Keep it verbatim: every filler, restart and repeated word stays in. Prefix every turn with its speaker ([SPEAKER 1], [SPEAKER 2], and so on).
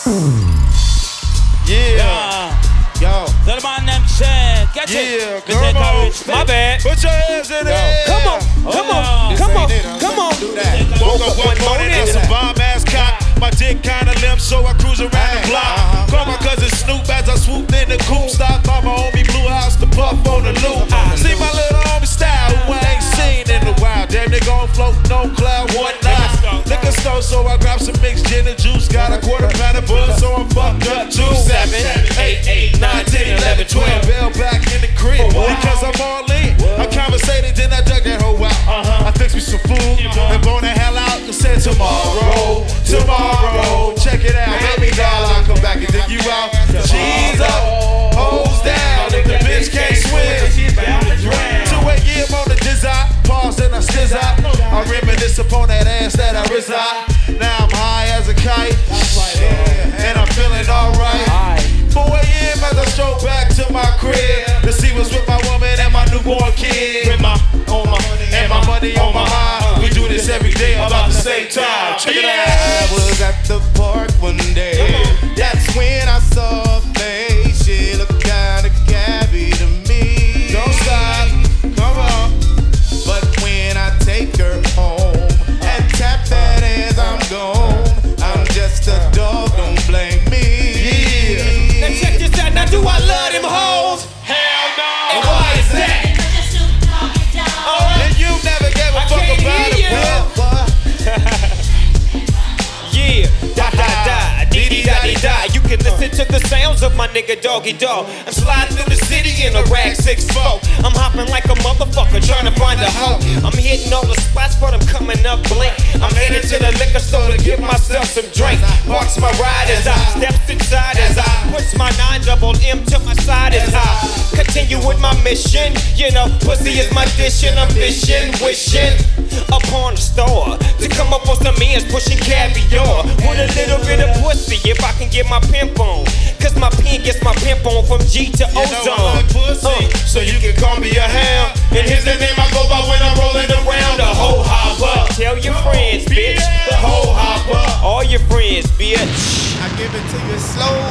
[SPEAKER 1] Yeah. Yo.
[SPEAKER 2] Tell the man them shit. Catch
[SPEAKER 1] Yeah,
[SPEAKER 2] it.
[SPEAKER 1] come on.
[SPEAKER 2] My bad.
[SPEAKER 1] Put your hands in the air.
[SPEAKER 3] Come on, come on, come on, come on.
[SPEAKER 1] Woke up one morning in some bomb ass cock. My dick kinda limp, so I cruise around the block. Call my cousin Snoop as I swooped in the coupe. Stopped by my homie Blue House to puff on the loop. See my little homie style, who I ain't seen in a while. Damn, they gon' float no cloud one night. Liquor store, so I grabbed some mixed gin and juice. Got a quarter pound of buzz, so I'm fucked up too. Seven, eight, eight, nine, ten, eleven, twelve. Bell back in the crib because I'm all in. I conversated, then I dug that hoe out. I fixed me some food and blown the hell out and said tomorrow, tomorrow. Check it out, baby doll, I'll come back and dig you out. Cheese up, hose down, if the bitch can't swim. Two a year on the dizzy, pause and I stiz out. I reminisce upon that ass that I reside. Now I'm high as a kite, and I'm feeling alright. four a m as I stroll back to my crib to see what's with my woman and my newborn kid. With my, on my, and my money on my mind. We do this every day about the same time. Check it out.
[SPEAKER 4] I was at the park one day. That's when I saw a face. She looked kinda cabby to me.
[SPEAKER 1] Don't stop, come on.
[SPEAKER 4] But when I take her home and tap that ass, I'm gone. I'm just a dog, don't blame me.
[SPEAKER 3] Now check this out. Now do I love them hoes?
[SPEAKER 1] Hell no.
[SPEAKER 3] And why is that?
[SPEAKER 1] And you never gave a fuck
[SPEAKER 3] can't
[SPEAKER 1] about
[SPEAKER 3] hear
[SPEAKER 1] it,
[SPEAKER 3] Yeah, da da da, dee dee da dee da. You can listen to the sounds of my nigga Doggy Dog. I'm sliding through the city in a rag six four. I'm hopping like a motherfucker trying to find a hoe. I'm hitting all the spots, but I'm coming up blank. I'm headed to the liquor store to get myself some drink. Parks my ride as I steps inside as I puts my nine double M to my side as I continue with my mission. You know, pussy is my dish and I'm fishing, wishing upon the store to come up with some ends pushing caviar with a little bit of pussy if I can get my pimp on. Cause my pen gets my pimp on from G to
[SPEAKER 1] You know
[SPEAKER 3] ozone.
[SPEAKER 1] I like pussy,
[SPEAKER 3] Uh,
[SPEAKER 1] so you can call me a hound. And here's the name I go by when I'm rolling around. The hoe hopper.
[SPEAKER 3] Tell your friends, bitch.
[SPEAKER 1] The hoe hopper.
[SPEAKER 3] All your friends, bitch.
[SPEAKER 4] I give it to you slow.